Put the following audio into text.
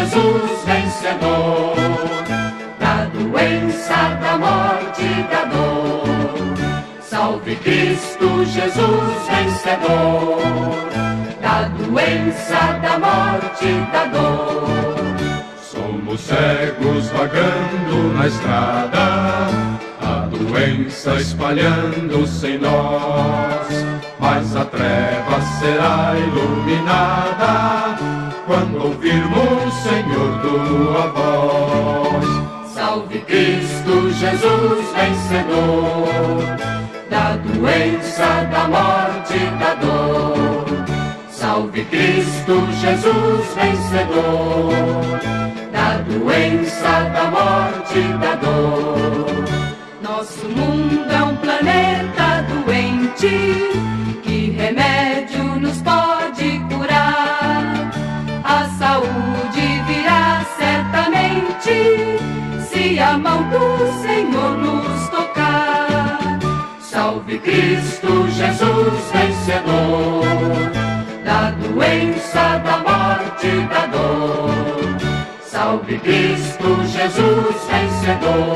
Jesus vencedor, da doença, da morte e da dor. Salve Cristo Jesus vencedor, da doença, da morte e da dor. Somos cegos vagando na estrada, a doença espalhando-se em nós, mas a treva será iluminada quando ouvirmos, Senhor, tua voz. Salve Cristo Jesus vencedor, da doença, da morte e da dor. Salve Cristo Jesus vencedor, da doença, da morte e da dor. Nosso mundo é um planeta doente, que remédio nos pode curar? A saúde virá certamente, se a mão do Senhor nos tocar. Salve Cristo Jesus vencedor, da doença, da morte e da dor. Salve Cristo Jesus vencedor,